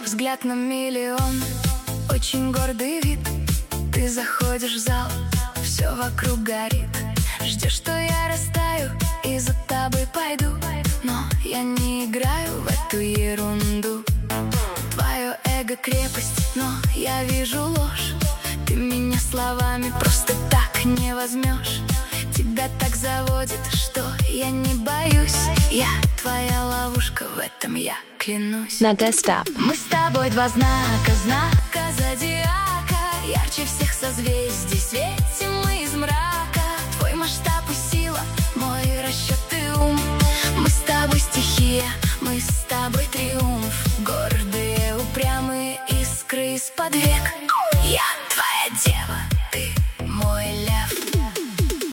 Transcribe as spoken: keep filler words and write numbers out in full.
взгляд на миллион, очень гордый вид. Ты заходишь в зал, все вокруг горит. Ждешь, что я растаю и за тобой пойду, но я не играю в эту ерунду. Твое эго крепость, но я вижу ложь. Ты меня словами просто так не возьмешь. Тебя так заводит, что я не боюсь. Я твоя ловушка, в этом я клянусь. Nada stop. Мы с тобой два знака, знака зодиака. Ярче всех созвездий светим мы из мрака. Твой масштаб и сила, мой расчет и ум. Мы с тобой стихия, мы с тобой